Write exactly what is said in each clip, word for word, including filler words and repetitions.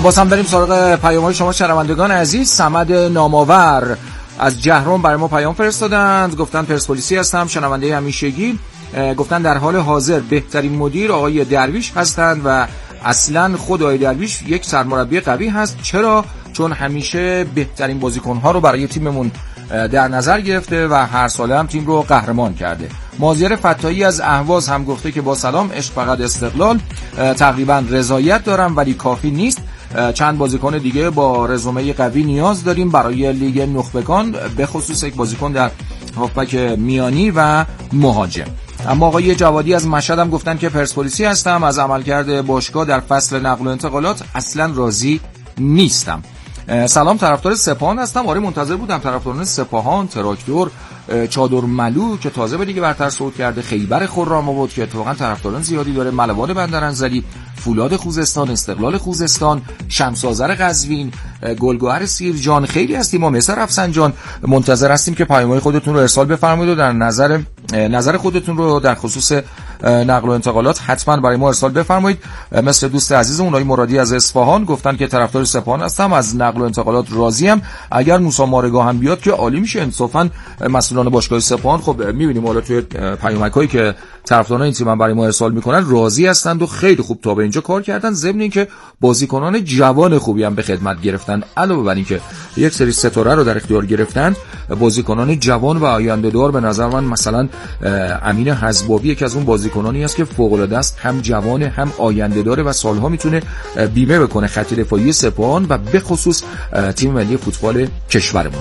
باز هم بریم سراغ پیام‌های شما شنوندگان عزیز. صمد نامآور از جهرم برای ما پیام فرستادند، گفتن پرسپولیسی هستم، شنونده همیشگی. گفتن در حال حاضر بهترین مدیر آقای درویش هستند و اصلا خود آقای درویش یک سرمربی قوی هست. چرا؟ چون همیشه بهترین بازیکن‌ها رو برای تیممون در نظر گرفته و هر ساله هم تیم رو قهرمان کرده. مازیار فتاحی از اهواز هم گفته که با سلام، عشق فقط استقلال، تقریبا رضایت دارم ولی کافی نیست، چند بازیکن دیگه با رزومه قوی نیاز داریم برای لیگ نخبگان، به خصوص یک بازیکن در هافبک میانی و مهاجم. اما آقای جوادی از مشهد هم گفتن که پرسپولیسی هستم، از عملکرد باشگاه در فصل نقل و انتقالات اصلا راضی نیستم. سلام، طرفدار سپاهان هستم. آره منتظر بودم طرفداران سپاهان، تراکتور، چادر ملو که تازه به لیگ برتر صعود کرده، خیبر خرم‌آباد که اتفاقا طرفداران زیادی داره، ملوان بندرانزلی، فولاد خوزستان، استقلال خوزستان، شمس آذر قزوین، گلگهر سیرجان، خیلی هستیم ما مثل رفسنجان. منتظر هستیم که پیام‌های خودتون رو ارسال بفرمایید و در نظر نظر خودتون رو در خصوص نقل و انتقالات حتما برای ما ارسال بفرمایید. مثل دوست عزیزمون آقای مرادی از اصفهان گفتن که طرفدار سپاهان هستم، از نقل و انتقالات راضیم، اگر موسی مارگا هم بیاد که عالی میشه. انصافا مسئولان باشگاه سپاهان خب میبینیم حالا توی پیامک‌هایی که طرفداران این تیم برای ما ارسال میکنن راضی هستند و خیلی خوب تا به اینجا کار کردن، ضمن اینکه بازیکنان جوان خوبی هم به خدمت گرفتن. علاوه بر اینکه یک سری ستاره رو در اختیار گرفتن، بازیکنان جوان و آینده‌دار به نظر من مثلا امین حزبابی یکی از اون بازیکنانی است که فوق‌العاده است، هم جوان هم آینده‌دار و سالها میتونه بیمه بکنه خط دفاعی سپاهان و به خصوص تیم ملی فوتبال کشورمون.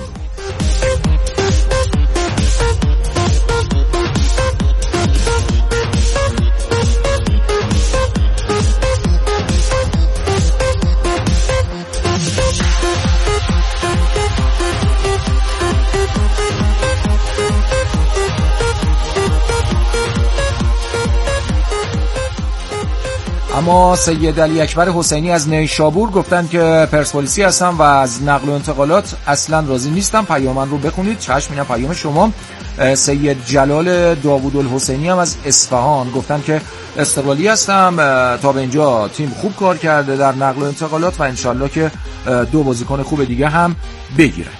اما سید علی اکبر حسینی از نیشابور گفتن که پرسپولیسی هستم و از نقل و انتقالات اصلا راضی نیستم. پیامن رو بخونید. چشم، اینم پیام شما. سید جلال داوود الحسینی هم از اصفهان گفتن که استقلالی هستم، تا به اینجا تیم خوب کار کرده در نقل و انتقالات و انشالله که دو بازیکن خوب دیگه هم بگیرد.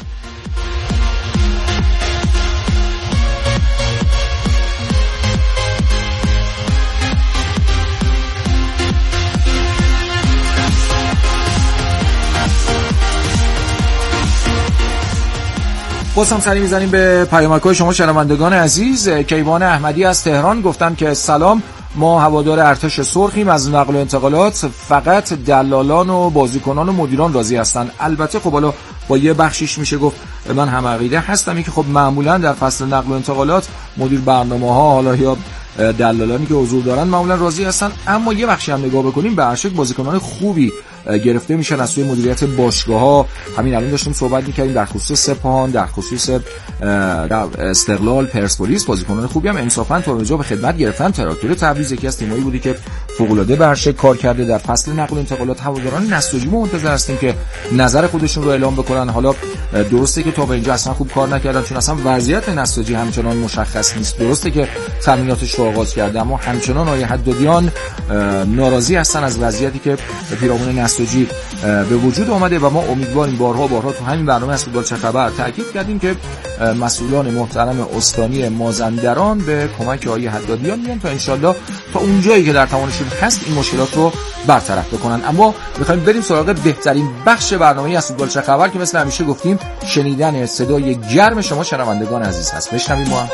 باز هم سری میزنیم به پیامک‌های شما شنوندگان عزیز. کیوان احمدی از تهران گفتن که سلام، ما هوادار ارتش سرخیم، از نقل و انتقالات فقط دلالان و بازیکنان و مدیران راضی هستن. البته خب حالا با یه بخشیش میشه گفت من هم عقیده هستم این که خب معمولا در فصل نقل و انتقالات مدیر برنامه‌ها حالا یا دلالانی که حضور دارن معمولا راضی هستن، اما یه بخشی هم نگاه بکنیم به ارشک بازیکنان خوبی گرفته میشن از سوی مدیریت باشگاه‌ها. همین الان داشتیم صحبت می‌کردیم در خصوص سپاهان، در خصوص استقلال، پرسپولیس، بازیکنان خوبی هم انصافاً تا اونجا به خدمت گرفتن. تراکتور تبریز یکی از تیمایی بودی که فوق‌العاده به ارشک کار کرده. در فصل نقل و انتقالات هواداران نساجی منتظر هستیم که نظر خودشون رو اعلام بکنن. حالا درسته که تا به اینجا اصلا خوب کار نکردن چون اصلا وضعیت نساجی همچنان مشخص نیست. درسته که تمریناتش رو آغاز کرده اما همچنان آقای حدادیان ناراضی هستن از وضعیتی که پیرامون نساجی به وجود آمده و ما امیدواریم بارها بارها تو همین برنامه از فوتبال چه خبر تاکید کردیم که مسئولان محترم استانی مازندران به کمک آقای حدادیان میان تا انشالله تا اونجایی که در توانشون هست این مشکلات رو برطرف بکنن. اما میخوایم بریم سراغ بهترین بخش برنامه از فوتبال چه خبر که مثل همیشه گفتیم شنیدن صدای گرم شما شنوندگان عزیز هست. بشنویم ما.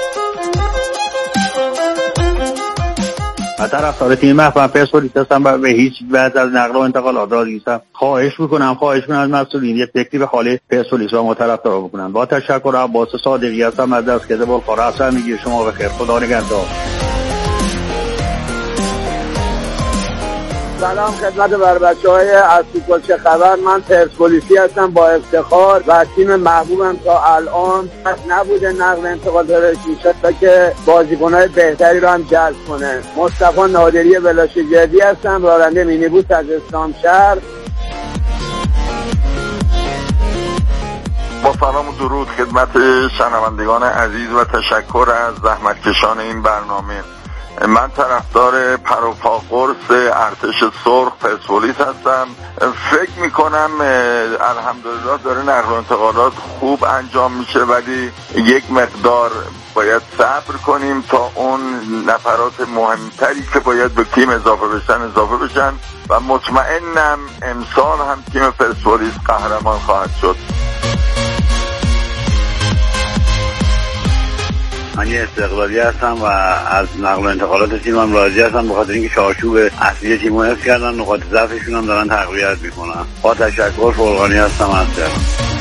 طرفدار تیم محترم پرسپولیس هستم و به هیچ وجه از نقل و انتقالات راضی نیستم. خواهش میکنم خواهش میکنم از مسئولین یک فکری به حال پرسپولیس و ما طرفدارا بکنن. با تشکر. عباس صادقی هستم از دستگاه بالخار. اصلا میگه شما بخیر، خدا نگهدار. سلام خدمت بر بچه‌های از فوتبال چه خبر. من پرسپولیسی هستم با افتخار و تیم محبوبم تا الان نبوده نقل انتقال داره تا که بازیکن‌های بهتری رو هم جذب کنه. مصطفی نادری بلاشجردی هستم، راننده مینیبوس از اسلام شهر. با سلام و درود خدمت شنوندگان عزیز و تشکر از زحمتکشان این برنامه. من طرفدار پروپا قرص ارتش سرخ پرسپولیس هستم. فکر میکنم الحمدلله داره نقل و انتقالات خوب انجام میشه، ولی یک مقدار باید صبر کنیم تا اون نفرات مهمتری که باید به تیم اضافه بشن اضافه بشن و مطمئنم امسال هم تیم پرسپولیس قهرمان خواهد شد. من یه استقلالی هستم و از نقل و انتقالات تیمم راضی هستم، به خاطر اینکه چارچوب اصلی تیمو حفظ کردن، نقاط ضعفشون هم دارن تقویت میکنن. با تشکر، فرغانی هستم از تهران.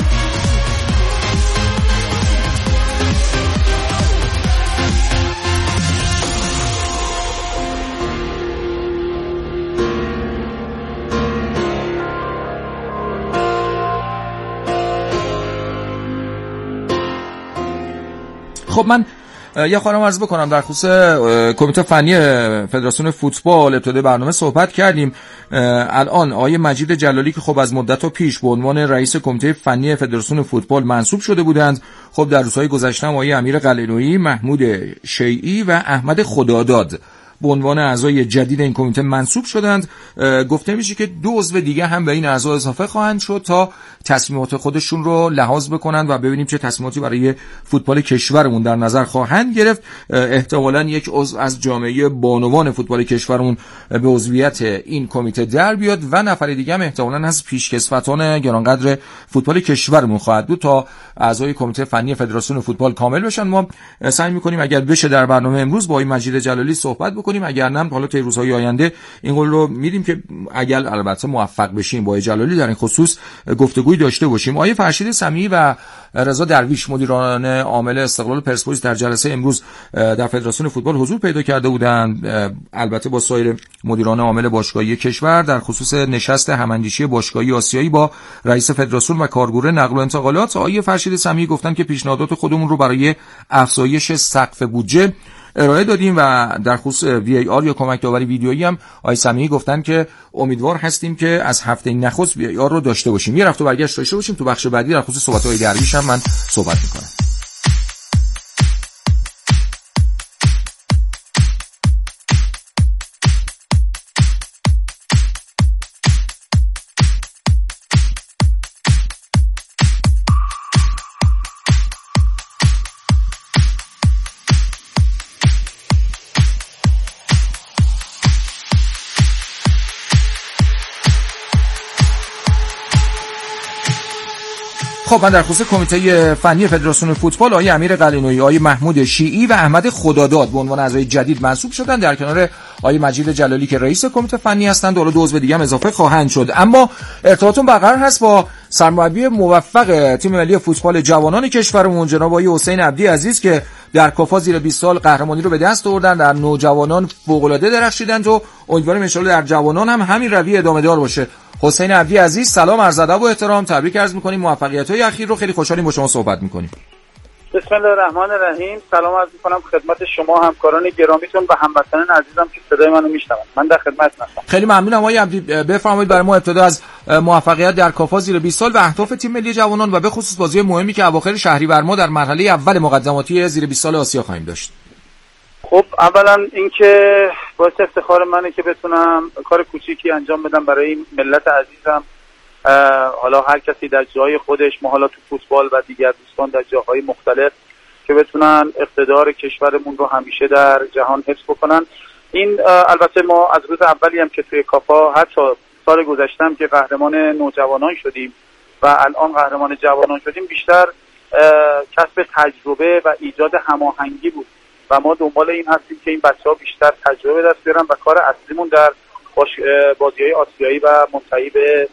خب من یه خواهرم عرض بکنم در خصوص کمیته فنی فدراسیون فوتبال. ابتدای برنامه صحبت کردیم. الان آقای مجید جلالی که خب از مدت پیش به عنوان رئیس کمیته فنی فدراسیون فوتبال منصوب شده بودند، خب در روزهای گذشته آقای امیر قلعه‌نویی، محمود شیعی و احمد خداداد به عنوان اعضای جدید این کمیته منصوب شدند. گفته میشه که دو عضو دیگه هم به این اعضا اضافه خواهند شد تا تصمیمات خودشون رو لحاظ بکنن و ببینیم چه تصمیماتی برای فوتبال کشورمون در نظر خواهند گرفت. احتمالاً یک عضو از جامعه بانوان فوتبال کشورمون به عضویت این کمیته در بیاد و نفر دیگه هم احتمالاً از پیشکسوتان گرانقدر فوتبال کشورمون خواهد بود تا اعضای کمیته فنی فدراسیون فوتبال کامل بشن. ما سعی می‌کنیم اگر بشه در برنامه امروز با آقای مجید جلالی صحبت بکنیم، اگر نه حالا تا روزهای آینده این قول رو میدیم که اگر البته موفق بشیم با آقای جلالی در این خصوص گفتگوی داشته باشیم. آقای فرشید سمیعی و رضا درویش مدیران عامل استقلال پرسپولیس در جلسه امروز در فدراسیون فوتبال حضور پیدا کرده بودند، البته با سایر مدیران عامل باشگاهی کشور در خصوص نشست هماندیشی باشگاهی آسیایی با رئیس فدراسیون و کارگروه نقل و انتقالات. آقای فرشید سمیعی گفتن که پیشنهادات خودمون رو برای افزایش سقف بودجه ارائه دادیم و در خصوص وی ای آر یا کمک داوری ویدیویی هم آقای سمیعی گفتن که امیدوار هستیم که از هفته نخست وی ای آر رو داشته باشیم. یه رفت و برگشت داشته باشیم. تو بخش بعدی در خصوص صحبت‌های درویش هم من صحبت می‌کنم. خب من در خصوص کمیته فنی فدراسیون فوتبال آقای امیر قلعه‌نویی، آقای محمود شیعی و احمد خداداد به عنوان اعضای جدید منصوب شدن، در کنار آقای مجید جلالی که رئیس کمیته فنی هستند. حالا دو عضو دیگه هم اضافه خواهند شد. اما ارتباطون برقرار هست با سرمربی موفق تیم ملی فوتبال جوانان کشورمون جناب آقای حسین عبدی عزیز که در کافا زیر بیست سال قهرمانی رو به دست آوردن، در نوجوانان فوق‌العاده درخشیدند و امیدواریم ان شاءالله در جوانان هم همین رویه ادامه دار باشه. حسین عبدی عزیز سلام، عرض ادب و احترام، تبریک عرض می‌کنیم، موفقیت‌های اخیر رو. خیلی خوشحالیم با شما صحبت می‌کنیم. بسم الله الرحمن الرحیم. سلام عرض می‌کنم خدمت شما همکاران گرامیتون و هموطنان عزیزم که صدای منو میشنون. من در خدمت هستم. خیلی ممنونم آقای عبدی. بفرمایید برای ما ابتدا از موفقیت در کافا زیر بیست سال و اهداف تیم ملی جوانان و به خصوص بازی مهمی که اواخر شهریور ما در مرحله اول مقدماتی زیر بیست سال آسیا خواهیم داشت. خب اولا اینکه باعث افتخار منه که بتونم کار کوچیکی انجام بدم برای ملت عزیزم. حالا هر کسی در جای خودش، ما حالا تو فوتبال و دیگر دوستان در جاهای مختلف که بتونن اقتدار کشورمون رو همیشه در جهان حفظ بکنن. این البته ما از روز اولی هم که توی کافا، حتی سال گذشتم که قهرمان نوجوانان شدیم و الان قهرمان جوانان شدیم، بیشتر کسب تجربه و ایجاد هماهنگی بود و ما دنبال این هستیم که این بچه‌ها بیشتر تجربه دست بیارن و کار اصلیمون در بازی‌های آسیایی و منتهی به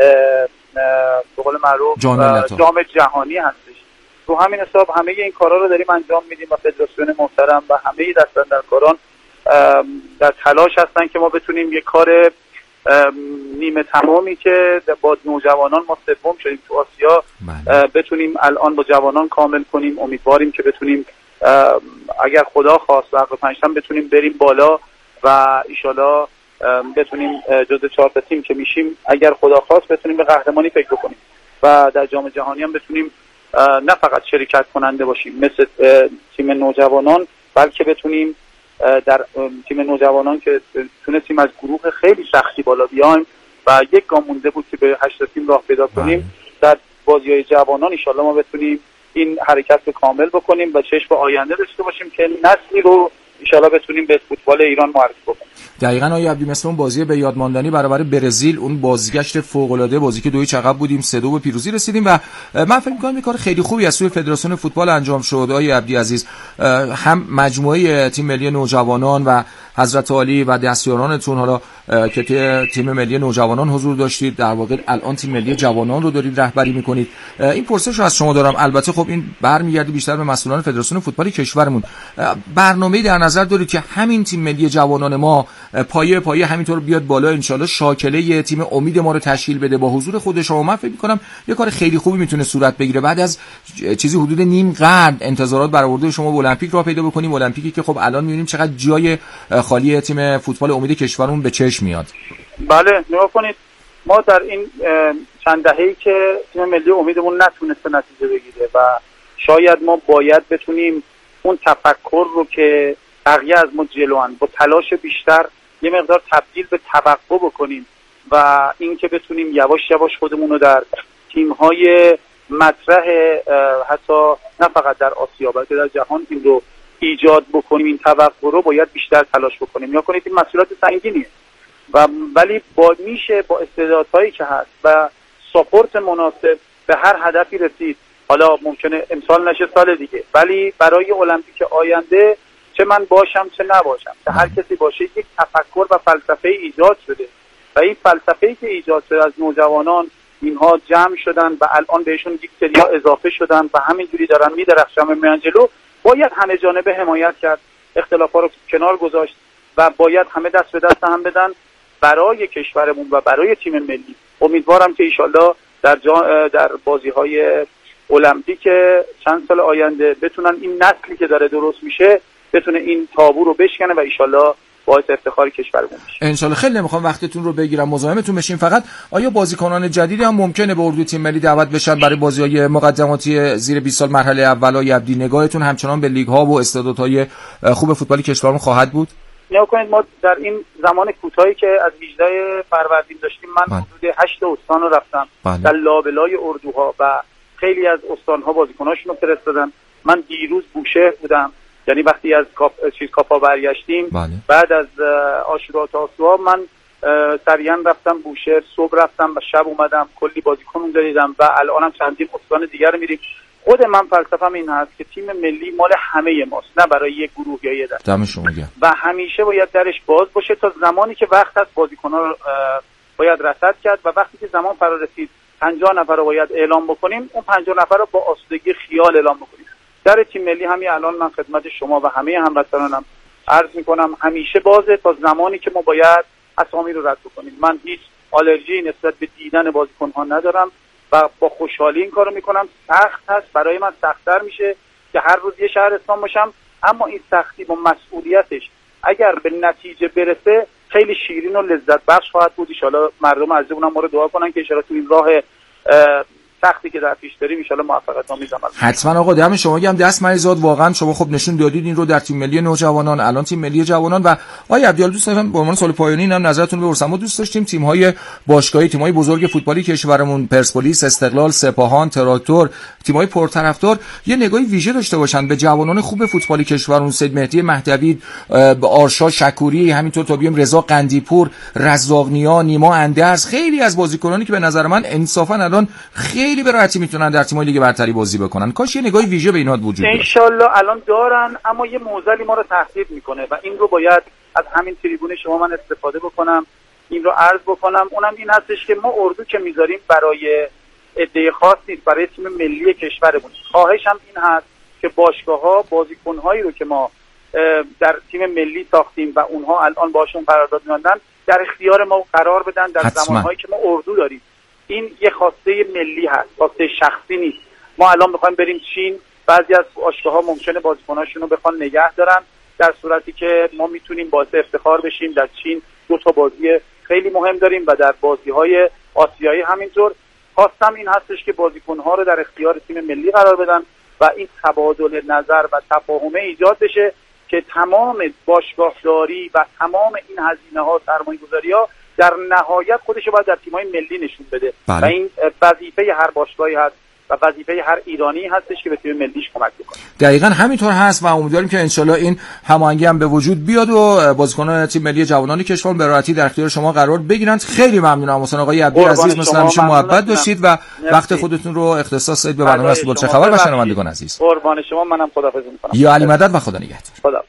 به قول معروف جام جهانی هستش. تو همین حساب همه این کارا رو داریم انجام میدیم و فدراسیون محترم و همه دستاندرکاران در تلاش هستن که ما بتونیم یک کار نیمه تمامی که با نوجوانان ما سوم شدیم تو آسیا بتونیم الان با جوانان کامل کنیم. امیدواریم که بتونیم اگر خدا خواست و عقب پنجشنبه بتونیم بریم بالا و ایشالا بتونیم جزو چهار تا تیم که میشیم اگر خدا خواست بتونیم به قهرمانی فکر بکنیم و در جام جهانی هم بتونیم نه فقط شرکت کننده باشیم مثل تیم نوجوانان، بلکه بتونیم در تیم نوجوانان که تونستیم از گروه خیلی سختی بالا بیایم و یک گام مونده بود که به هشت تیم راه پیدا کنیم. در بازی‌های جوانان ان شاءالله ما بتونیم این حرکت رو کامل بکنیم و چشم به آینده داشته باشیم که نسلی رو ان شاءالله بتونیم به فوتبال ایران معرفی بکنیم. دقیقاً آقای عبدی، مثل اون بازی به یاد ماندنی برابر برزیل، اون بازگشت فوق‌العاده، بازی که دو هیچ عقب بودیم سه دو به پیروزی رسیدیم و من فکر می‌کنم این کار خیلی خوبی از سوی فدراسیون فوتبال انجام شد. آقای عبدی عزیز، هم مجموعه تیم ملی نوجوانان و حضرت عالی و دستیارانتون، حالا که تیم ملی نوجوانان حضور داشتید، در واقع الان تیم ملی جوانان رو دارید رهبری می‌کنید. این پرسش رو از شما دارم. البته خب این برمیگرده بیشتر به مسئولان فدراسیون فوتبال کشورمون. برنامه‌ای در نظر دارید که همین تیم ملی جوانان ما پایه پایه همینطور بیاد بالا، انشالله شاکله تیم امید ما رو تشکیل بده با حضور خود شما؟ من فکر می‌کنم یه کار خیلی خوبی میتونه صورت بگیره. بعد از چیزی حدود نیم قرن انتظارات برآورده شما به المپیک را پیدا بکنیم، المپیکی که خب الان می‌بینیم چقدر جای خالی تیم فوتبال امید کشورمون به چشم میاد. بله، نگاه کنید ما در این چند دهه‌ای که تیم ملی امیدمون نتونسته نتیجه بگیره و شاید ما باید بتونیم اون تفکر رو که بقیه از ما جلوان با تلاش بیشتر یه مقدار تبدیل به توقع بکنیم و این که بتونیم یواش یواش خودمون رو در تیم‌های مطرح حتی نه فقط در آسیا بلکه در جهان این رو ایجاد بکنیم، این توقع رو باید بیشتر تلاش بکنیم. یا کنید این مسئولیت سنگینیه و ولی با میشه با استعدادهایی که هست و ساپورت مناسب به هر هدفی رسید. حالا ممکنه امسال نشه سال دیگه، ولی برای المپیک آینده چه من باشم چه نباشم، چه هر کسی باشه، یک تفکر و فلسفه ایجاد شده و این فلسفه‌ای که ایجاد شده از نوجوانان، اینها جمع شدن و الان بهشون یک سری اضافه شدن و همینجوری دارن میدرخشن و میان جلو. باید همه جانبه حمایت کرد، اختلافا رو کنار گذاشت و باید همه دست به دست هم بدن برای کشورمون و برای تیم ملی. امیدوارم که ایشالله در جا در بازی‌های المپیک چند سال آینده بتونن این نسلی که داره درست میشه بتونه این تابو رو بشکنه و ایشالله باعث افتخار کشورمون بشه. انشالله. خیلی نمیخوام وقتتون رو بگیرم، مزاحمتون بشیم. فقط آیا بازیکنان جدیدی هم ممکنه به اردوی تیم ملی دعوت بشن برای بازی‌های مقدماتی زیر بیست سال مرحله اول؟ آیا عبدی نگاهتون همچنان به لیگ‌ها و استعدادهای خوب فوتبال کشورمون خواهد بود؟ نگاه کنید ما در این زمان کوتاهی که از هجده فروردین داشتیم من بله. حدود هشت استان رو رفتم. بله. در لابلای اردوها و خیلی از استان‌ها بازیکناشون رو فرستادن. من دیروز بوشهر بودم، یعنی وقتی از کاپ چیز کاپا برگشتیم بله. بعد از عاشورا تا آسوا من سریعا رفتم بوشهر، صبح رفتم و شب اومدم، کلی بازیکن اونجا دیدم و الانم چندین استان دیگر میریم. خود من فلسفه‌م این هست که تیم ملی مال همه ماست، نه برای یک گروه یا یک دسته. دم شما گرم. و همیشه باید درش باز باشه تا زمانی که وقت هست بازیکن‌ها رو باید رصد کرد و وقتی که زمان فرا رسید پنجاه نفر رو باید اعلام بکنیم، اون پنجاه نفر رو با آسودگی خیال اعلام بکنیم. در تیم ملی همین الان من خدمت شما و همه هموطنانم عرض میکنم همیشه بازه تا زمانی که ما باید اسامی رو رد بکنیم. من هیچ آلرژی نسبت به دیدن بازیکن‌ها ندارم و با خوشحالی این کارو میکنم. سخت هست، برای من سخت‌تر میشه که هر روز یه شهرستان باشم، اما این سختی با مسئولیتش اگر به نتیجه برسه خیلی شیرین و لذت بخش خواهد بود. ان شاءالله مردم عزیزمون ما رو دعا کنن که ان شاءالله تو این راه سختی که در پیش داریم ان شاءالله موفقیت آمیز عمل. حتما آقا، دم شما گرم. دست مریزاد واقعا شما خب نشون دادید این رو در تیم ملی نوجوانان، الان تیم ملی جوانان. و آقای عبدی‌عالی دوست دارم به عنوان سوال پایانی اینم نظرتون رو بپرسم. ما دوست داشتیم تیم‌های باشگاهی، تیم‌های بزرگ فوتبالی کشورمون، پرسپولیس، استقلال، سپاهان، تراکتور، تیم‌های پرطرفدار یه نگاهی ویژه داشته باشن به جوانان خوب فوتبالی کشورمون، سید مهدی مهدوی، آرشا شکوری، همینطور تا بیام رضا قندیپور، رزاق‌نیا، نیما اندرز، خیلی از بازیکنانی که به نظر من انصافا الان خیلی به راحتی میتونن در تیم‌های لیگ برتری بازی بکنن. کاش یه نگاهی ویژه به اینها وجود داشت. ان شاءالله الان دارن، اما یه موزلی ما رو تهدید میکنه و این رو باید از همین تریبون شما من استفاده بکنم، این رو عرض بکنم. اونم این هستش که ما اردو که میذاریم برای عده خاص نیست، برای تیم ملی کشورمون. خواهشم این هست که باشگاه‌ها بازیکن‌هایی رو که ما در تیم ملی ساختیم و اونها الان باشون قرارداد می‌بندن در اختیار ما قرار بدن در حتما. زمانهایی که ما اردو داریم. این یه خواسته ملی هست، خواسته شخصی نیست. ما الان می‌خوایم بریم چین، بعضی از باشگاه‌ها ممکنه بازیکناشون رو بخوان نگه دارن، در صورتی که ما میتونیم باعث افتخار بشیم. در چین دو تا بازی خیلی مهم داریم و در بازی‌های آسیایی همینطور. خواستم این هستش که بازیکن‌ها رو در اختیار تیم ملی قرار بدن و این تبادل نظر و تفاهم ایجاد بشه که تمام باشگاهداری و تمام این هزینه‌ها، سرمایه‌گذاری‌ها در نهایت خودش رو باید در تیم‌های ملی نشون بده. بله. و این وظیفه هر باشگاهی هست و وظیفه هر ایرانی هستش که به تیم ملیش کمک بکنه. دقیقاً همینطور هست و امیدواریم که انشالله این هماهنگی هم به وجود بیاد و بازیکنان تیم ملی جوانان کشور به راحتی در اختیار شما قرار بگیرن. خیلی ممنونم حسین آقای عبدی عزیز، مثل همیشه محبت داشتید و مرسی. وقت خودتون رو اختصاص دادید به برنامه اسپورت چه خبر و شنوندگان عزیز. قربان شما، منم خداحافظی می‌کنم. یا علی مدد و خدا نگهدار. خدا.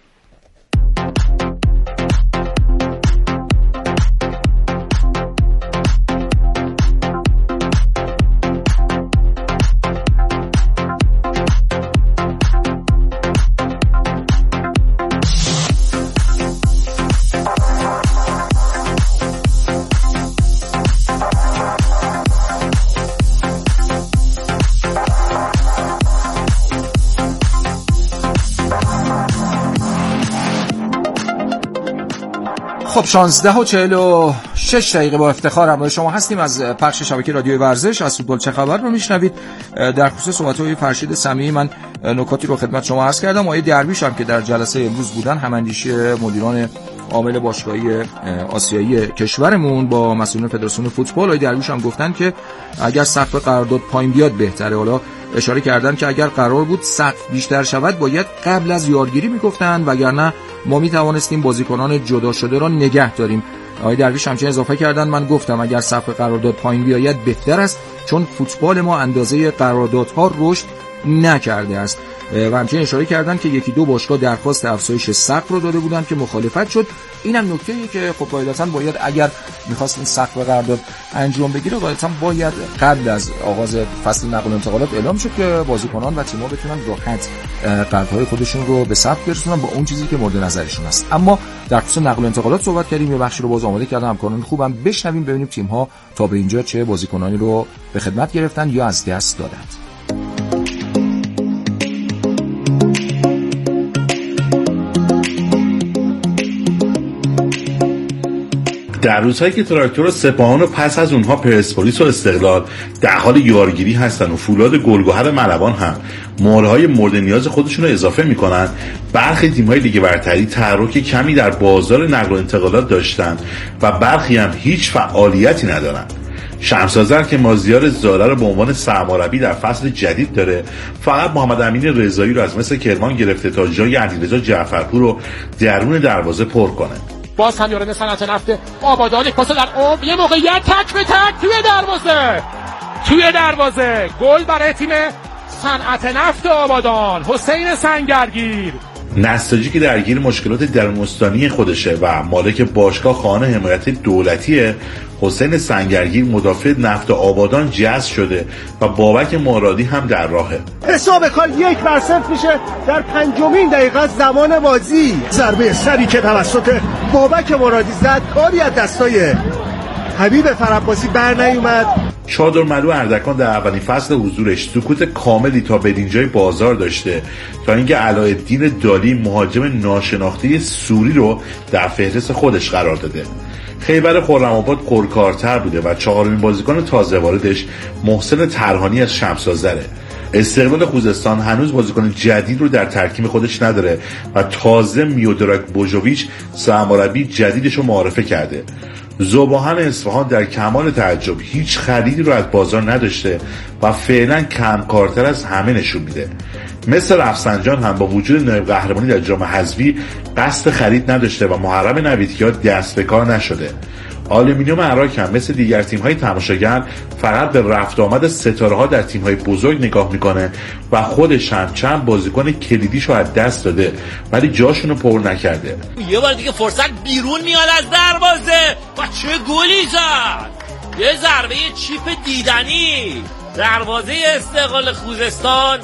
خب شانزده و چهل و شش دقیقه با افتخار همراه شما هستیم. از پخش شبکه رادیوی ورزش از فوتبال چه خبر رو میشنوید. در خصوص صحبت‌های فرشید سمیعی من نکاتی رو خدمت شما عرض کردم. آقای درویش هم که در جلسه امروز بودن، هماندیشی مدیران عامل باشگاهی آسیایی کشورمون با مسئولین فدراسیون فوتبال، آقای درویش هم گفتن که اگر سقف قرارداد پایین بیاد بهتره. حالا اشاره کردن که اگر قرار بود سقف بیشتر شود باید قبل از یارگیری میگفتن، وگرنه ما میتوانستیم بازیکنان جدا شده را نگه داریم. آقای درویش همچنین اضافه کردن من گفتم اگر سقف قرارداد پایین بیاید بهتر است، چون فوتبال ما اندازه قراردادها رشد نکرده است. و همچنین اشاره کردن که یکی دو باشگاه درخواست افزایش سقف رو داده بودن که مخالفت شد. اینم نکته‌ایه که خب قاعدتاً باید اگر می‌خواستین سقف قرارداد انجام بگیره قاعدتاً باید قبل از آغاز فصل نقل و انتقالات اعلام شد که بازیکنان و تیم‌ها بتونن راحت قراردادهای خودشون رو به ثبت برسونن با اون چیزی که مورد نظرشون است. اما در خصوص نقل و انتقالات صحبت کردیم، یه بخشی رو باز آماده کردم همکاران خوبم بشنویم ببینیم تیم‌ها تا به اینجا چه بازیکنانی رو به خدمت گرفتن یا از دست دادند. در روزهایی که تراکتور و سپاهان و پس از اونها پرسپولیس و استقلال در حال یارگیری هستن و فولاد گلگهر ملوان هم مهرهای مورد نیاز خودشون رو اضافه میکنن، برخی تیم‌های لیگ برتری تحرک کمی در بازار نقل و انتقالات داشتن و برخی هم هیچ فعالیتی ندارن. شمس آذر که مازیار زاله رو به عنوان سرمربی در فصل جدید داره، فقط محمد امین رضایی رو از مس کرمان گرفته تا جای علیرضا جعفرپور رو درون دروازه پر کنه. باز هم یاران صنعت نفت آبادان یک پاس در عمق، یه موقعیت تک به تک توی دروازه توی دروازه گل برای تیم صنعت نفت آبادان. حسین سنگرگیر نساجی که درگیر مشکلات درون استانی خودشه و مالک باشگاه خانه حمایت دولتیه، حسین سنگرگیر مدافع نفت آبادان جذب شده و بابک مرادی هم در راهه. حساب کار یک بر صفر میشه در پنجمین دقیقه زمان بازی. ضربه سری که توسط بابک مرادی زد کاری از دستای حبیب فرعباسی بر نیومد. چادر ملو اردکان در اولین فصل حضورش سکوت کاملی تا بدینجای بازار داشته تا اینکه علاءالدین دالی مهاجم ناشناخته سوری رو در فهرست خودش قرار داده. خیبر خرم‌آباد پرکارتر بوده و چهارمین بازیکن تازه واردش محسن ترهانی از شمس آذره. استقلال خوزستان هنوز بازیکن جدید رو در ترکیب خودش نداره و تازه میودراک بوژوویچ سرمربی جدیدش رو معرفی کرده. ذوباهن اصفهان در کمال تعجب هیچ خریدی رو از بازار نداشته و فعلا کم کارتر از همه نشون میده. مثل رفسنجان هم با وجود نایب قهرمانی در جام حذفی قصد خرید نداشته و محرم نویدکی‌ها دست به کار نشده. آلومینیوم عراق هم مثل دیگر تیم‌های تماشاگر فقط به رفت آمد ستاره‌ها در تیم‌های بزرگ نگاه میکنه و خودش هم چند بازیکن کلیدیشو از دست داده ولی جاشونو پر نکرده. یه بار دیگه فرصت بیرون میاد از دروازه و چه گلی زد! یه ضربه چیپ دیدنی، دروازه استقلال خوزستان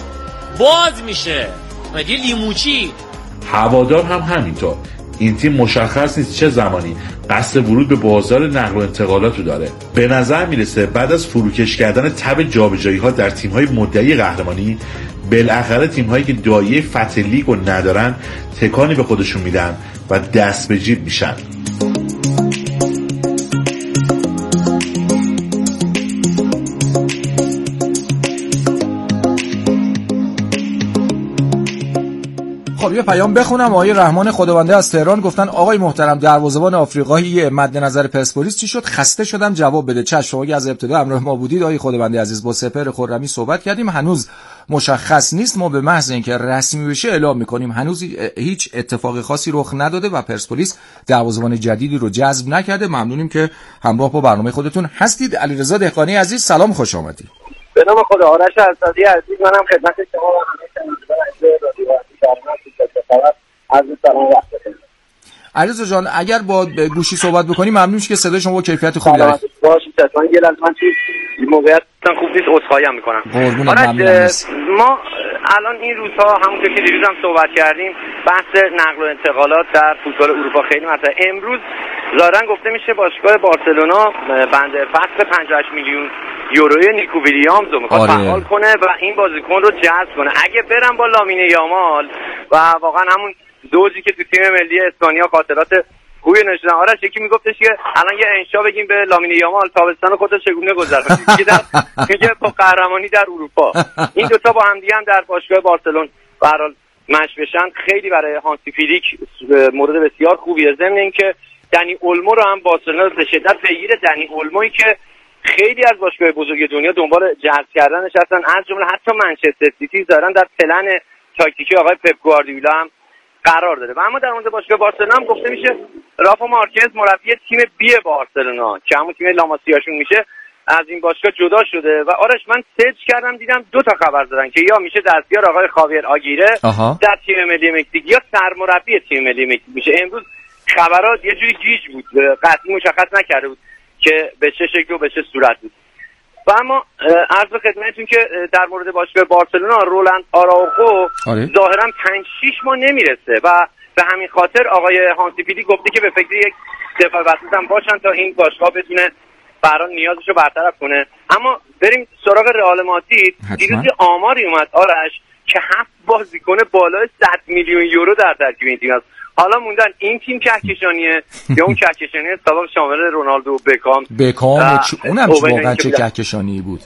باز میشه. مگه لیموچی؟ هوادار هم همینطور. این تیم مشخص نیست چه زمانی قصد ورود به بازار نقل و انتقالات رو داره. به نظر میرسه بعد از فروکش کردن تب جابجایی ها در تیم های مدعی قهرمانی، بالاخره تیم هایی که دایه فتح لیگ رو ندارن تکانی به خودشون میدن و دست به جیب میشن. خب یه پیام بخونم. آقای رحمان خداونده از تهران گفتن آقای محترم دروازه‌بان آفریقایی مد نظر پرسپولیس چی شد؟ خسته شدم جواب بده. چشم، شما از ابتدا همراه ما بودید آقای خداونده عزیز، با سپهر خرمی صحبت کردیم، هنوز مشخص نیست. ما به محض اینکه رسمی بشه اعلام می‌کنیم. هنوز هیچ اتفاق خاصی رخ نداده و پرسپولیس دروازه‌بان جدیدی رو جذب نکرده. ممنونیم که همراه با برنامه خودتون هستید. علیرضا دهقانی عزیز سلام، خوش آمدید. به نام خدا. آرش اسدی عزیز، منم خدمت شما و همه شنوندگان رادیو برنامه از سلام وقت بخیر. علیرضا جان اگر با گوشی صحبت بکنی ممنون میشه که صدای شما با کیفیت خوبی داره. باشه حتما. یه لحظه من توی موقعیت خوب نیست، عذرخواهی میکنم. آرش ما الان این روزها همونطور که دیروز هم صحبت کردیم بحث نقل و انتقالات در فوتبال اروپا خیلی مطرحه. امروز ظاهرا گفته میشه باشگاه بارسلونا بند فسخ پنجاه و هشت میلیون یوروی نیکو ویلیامز رو میخواد فعال کنه و این بازیکن رو جذب کنه. اگه برن با لامین یامال و واقعا همون زوجی که تو تیم ملی اسپانیا خاطرات خوبی نشدن. آرش یکی میگفتش که الان یه انشا بگیم به لامین یامال تابستان خودت چگونه گذرونی، میگه میگه با قهرمانی در اروپا. این دوتا با هم دیگه هم در باشگاه بارسلون به هر حال مش بشن خیلی برای هانسی فلیک مورد بسیار خوبیه. ضمن اینکه دنی اولمو رو هم بارسلونا به شدت پیگیر دنی اولمویی که خیلی از باشگاه بزرگ دنیا دنبال جذب کردنش هستن، از جمله حتی منچستر سیتی دارن در پلن تاکتیکی آقای پپ گواردیولا هم قرار داره. و اما در مورد باشگاه بارسلونا هم گفته میشه رافا مارکز مربی تیم بی بارسلونا که همون تیم لاماسیاشون میشه از این باشگاه جدا شده. و آرش من سرچ کردم دیدم دو تا خبر دادن که یا میشه دستیار آقای خاویر آگیره آها. در تیم ملی مکزیک یا سرمربی تیم ملی مکزیک میشه. امروز خبرات یه جوری گیج بود، قطعی مشخص نکرده بود که به چه شکل و به چه صورت بود. و اما عرض خدمتتون که در مورد باشگاه بارسلونا رولند آراوخو ظاهرا پنج شش ماه نمیرسه و به همین خاطر آقای هانسی فلیک گفته که به فکر یک دفاع وسط هم باشن تا این باشگاه بتونه برای نیازشو برطرف کنه. اما بریم سراغ رئال مادرید. دیروز آماری اومد آرش که هفت بازیکن بالای صد میلیون یورو در ترکیب این تیم است. حالا موندن این تیم کهکشانیه یا اون کهکشانی سابق شامل رونالدو و بکام بکام اونم واقعا چه کهکشانی بود.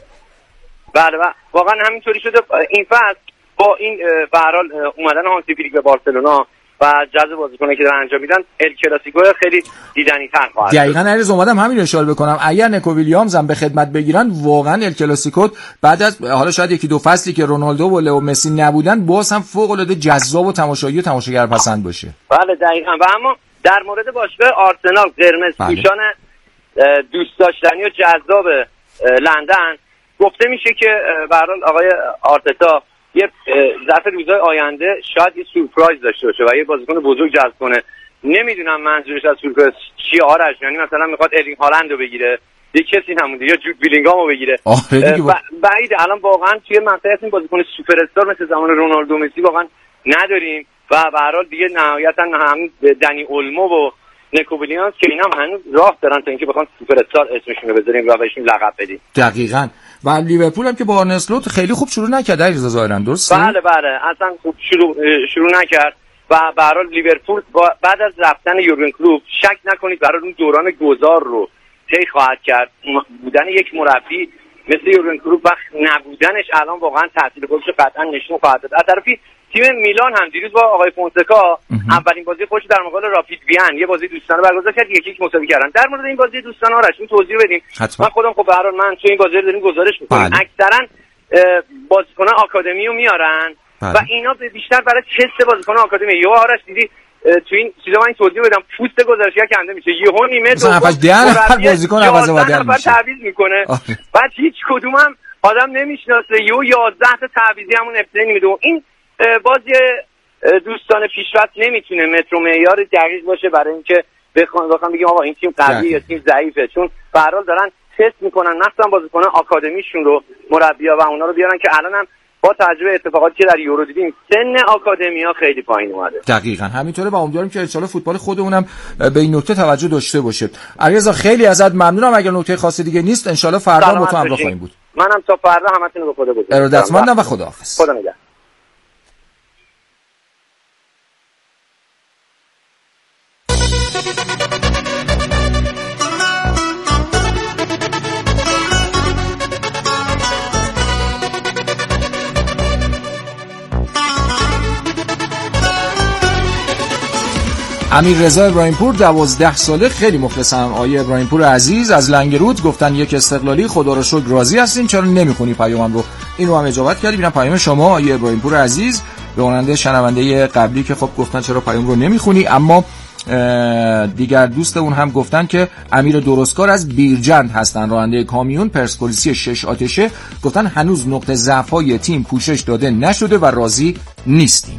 بله و واقعا همینطوری شده. این فصل با این به هر حال اومدن هانسی فلیک به بارسلونا و جذب بازیکنایی که دارن انجام میدن ال کلاسیکو خیلی دیدنی تر خواهد. دقیقاً علیرض اومدم همین رو اشاره بکنم. اگر نکو ویلیامز هم به خدمت بگیرن واقعا ال کلاسیکو بعد از حالا شاید یکی دو فصلی که رونالدو و لئو مسی نبودن باز هم فوق العاده جذاب و تماشایی و تماشاگر پسند باشه. بله دقیقاً. و اما در مورد باشگاه آرسنال قرمز پوشان دوست داشتنی و جذاب لندن گفته میشه که به هر حال آقای آرتتا یه ظرف روزهای آینده شاید یه سورپرایز داشته باشه و یه بازیکن بزرگ جذب کنه. نمیدونم منظورش از سورپرایز چیه آرش، یعنی مثلا میخواد ارلینگ هالند رو بگیره، یه کسی نمونده، یا جود بیلینگام رو بگیره. بعیده الان واقعا توی منطقه این بازیکن سوپر استار مثل زمان رونالدو مسی واقعا نداریم و به هر حال دیگه نهایتا هم دنی اولمو و نیکو ویلیامز که اینا هم هنوز راه دارن تا اینکه بخوان سوپر استار اسمشون رو بذاریم و بهشون لقب بدیم. دقیقاً. و لیورپول هم که با آرن اسلوت خیلی خوب شروع نکرد علیرضا ظاهرا، درسته؟ بله بله اصلا خوب شروع شروع نکرد و به هر حال لیورپول بعد از رفتن یورگن کلوپ شک نکنید برای اون دوران گذار رو طی خواهد کرد. بودن یک مربی مثل یورگن کلوپ و نبودنش الان واقعا تاثیر خودش رو قطعا نشون خواهد داد. از طرفی تیم میلان هم دیروز با آقای فونسکا اولین بازی خودش در مقابل رافید وین یه بازی دوستانه برگزار کرد، یکی یک مساوی کردن. در مورد این بازی دوستانه آرش این توضیح بدیم. حتما. من خودم خب به هر حال من تو این بازی رو داریم گزارش می‌کنیم. اکثرا بازیکنان آکادمی رو میارن بله. و اینا بیشتر برای تست بازیکن آکادمی. یا آرش دیدی تو این چیزا من توضیح بدم پوست گزارشگر کنده میشه یهو نیمه دو نفر بازیکن عوض بدل میشه تعویض میکنه بعد هیچ کدوم هم آدم نمیشناسه. یهو یازده تا تعویضی همون ابتدای نیمه دو. این بازی دوستان پیشرفت نمیتونه متر و معیار دقیق باشه برای اینکه بخوام بخوام بگیم آقا این تیم قوی یا تیم ضعیفه، چون به هر حال دارن تست میکنن مثلا بازیکنان آکادمیشون رو مربی‌ها و اونا رو بیارن که الان هم با تجربه اتفاقاتی که در یورو دیدیم سن آکادمیا خیلی پایین اومده. دقیقاً همینطوره و امیدواریم که ان شاءالله فوتبال خودمونم به این نکته توجه داشته باشه. علیرضا خیلی ازت ممنونم. اگر نکته خاصی دیگه نیست ان شاءالله فردا با تو همراه خواهیم بود. منم تا فردا همتون رو به خدا بسپارم. ارادتمندم و خداحافظ. خدا نگهدار. امیر رضا ابراهیم پور دوازده ساله خیلی مخلصم. آیه ابراهیم پور عزیز از لنگرود گفتن یک استقلالی خدا رو شکر راضی هستیم، چرا نمیخونی پیامم رو؟ اینو هم اجابت کردی. ببینم پیام شما آیه ابراهیم پور عزیز به مانند شنونده قبلی که خب گفتن چرا پیام رو نمیخونی، اما دیگر دوست اون هم گفتن که امیر درستکار از بیرجند هستن، راننده کامیون پرسپولیسی شش آتشه، گفتن هنوز نقطه ضعف‌های تیم پوشش داده نشده و راضی نیستیم.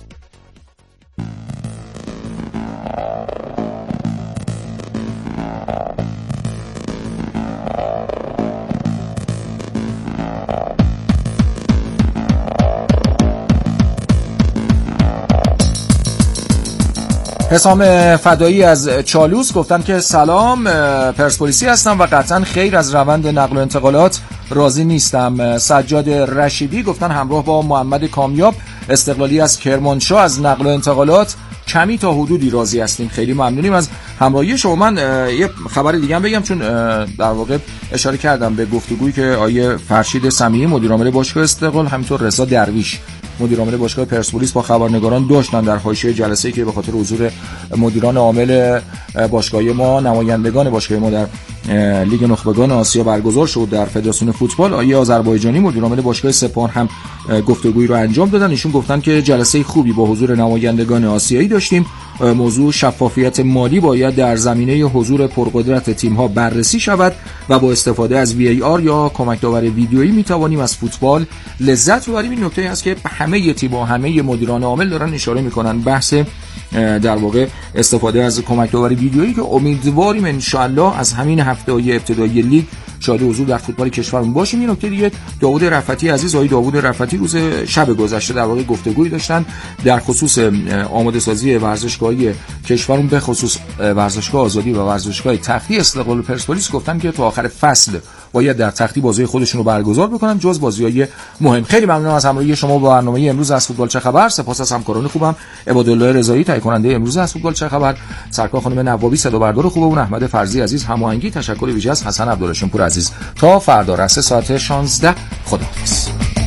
حسام فدایی از چالوس گفتن که سلام، پرسپولیسی هستم و قطعا خیر از روند نقل و انتقالات راضی نیستم. سجاد رشیدی گفتن همراه با محمد کامیاب استقلالی از کرمانشاه از نقل و انتقالات کمی تا حدودی راضی هستیم. خیلی ممنونیم از همراهی شما. من یه خبر دیگه هم بگم، چون در واقع اشاره کردم به گفتگویی که آیه فرشید سمیعی مدیر عامل باشگاه استقلال، همینطور رضا درویش مدیر عامل باشگاه پرسپولیس با خبرنگاران داشتن در حاشیه جلسه‌ای که به خاطر حضور مدیران عامل باشگاه ما، نمایندگان باشگاه ما در لیگ نخبگان آسیا برگزار شد در فدراسیون فوتبال. آیه آذربایجانی مدیر عامل باشگاه سپاهان هم گفتگویی رو انجام دادن. ایشون گفتن که جلسه خوبی با حضور نمایندگان آسیایی داشتیم. موضوع شفافیت مالی باید در زمینه حضور پرقدرت تیم‌ها بررسی شود و با استفاده از وی ای آر یا کمک داور ویدیویی میتوانیم از فوتبال لذت ببریم. این نکته است که همه تیم‌ها، همه مدیران عامل دارن اشاره میکنن بحث در واقع استفاده از کمک داور ویدیویی که امیدواریم ان شاء الله از همین هفته‌های ابتدایی لیگ شاهد حضور در فوتبال کشورمون باشیم. این نکته دیگه، داوود رفعتی عزیز، آقای داوود رفعتی روز شب گذشته در واقع گفتگویی داشتن در خصوص آماده سازی ورزشگاهی کشورمون، به خصوص ورزشگاه آزادی و ورزشگاه تختی استقلال و پرسپولیس. گفتن که تا آخر فصل باید در تختی بازی خودشون رو برگزار بکنن جز بازی‌های مهم. خیلی ممنونم از همراهی شما با برنامه امروز از فوتبال چه خبر. سپاس از همکاران خوبم، عبادالله رضایی تهیه کننده امروز از فوتبال چه خبر، سرکار خانم نوابی صدا بردار خوبمون، احمد فرزی عزیز هماهنگی، تشکر ویژه از حسن عبدالهاشم پور عزیز. تا فردا رس ساعت شانزده خداحافظ.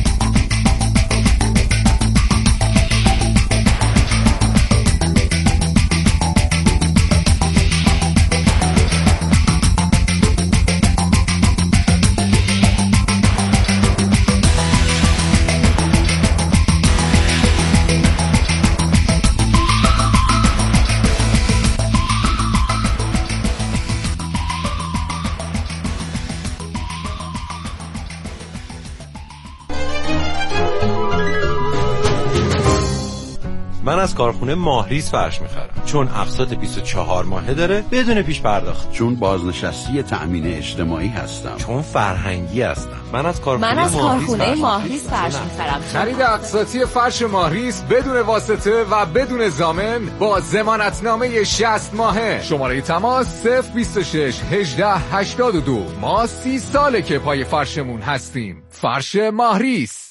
من از کارخونه ماهریس فرش میخرم چون اقساط بیست و چهار ماهه داره بدون پیش پرداخت، چون بازنشستی تأمین اجتماعی هستم، چون فرهنگی هستم. من از کارخونه من از کارخونه ماهریس فرش میخرم. خرید اقساطی فرش ماهریس بدون واسطه و بدون ضامن با ضمانتنامه شصت ماهه. شماره تماس صفر بیست و شش هجده هشتاد و دو. ما سی ساله که پای فرشمون هستیم. فرش ماهریس.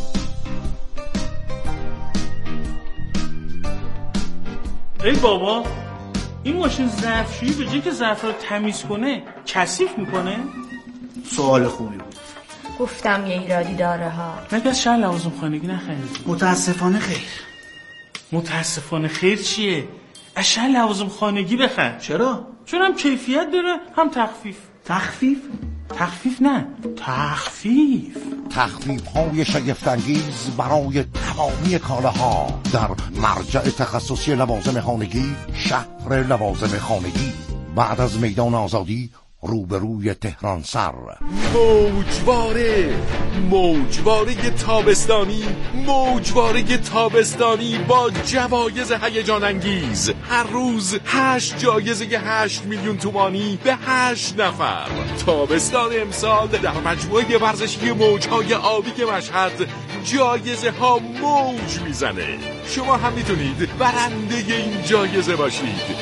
ای بابا، این ماشین ظرفشویی به جای که ظرف رو تمیز کنه کثیف میکنه؟ سوال خوبی بود. گفتم یه ایرادی داره ها. مگه از شهر لوازم خانگی نخریدی؟ متاسفانه خیر. متاسفانه خیر چیه؟ از شهر لوازم خانگی بخر. چرا؟ چون هم کیفیت داره هم تخفیف. تخفیف؟ تخفیف نه، تخفیف. تخفیف های شگفت‌انگیز برای تمامی کالاها در مرجع تخصصی لوازم خانگی، شهر لوازم خانگی، بعد از میدان آزادی، روبروی تهران سر. موجواره موجواره تابستانی موجواره تابستانی با جوایز هیجان انگیز. هر روز هشت جایزه هشت میلیون تومانی به هشت نفر. تابستان امسال در مجموعه ورزشی موجهای آبی مشهد جایزه ها موج میزنه. شما هم میتونید برنده این جایزه باشید.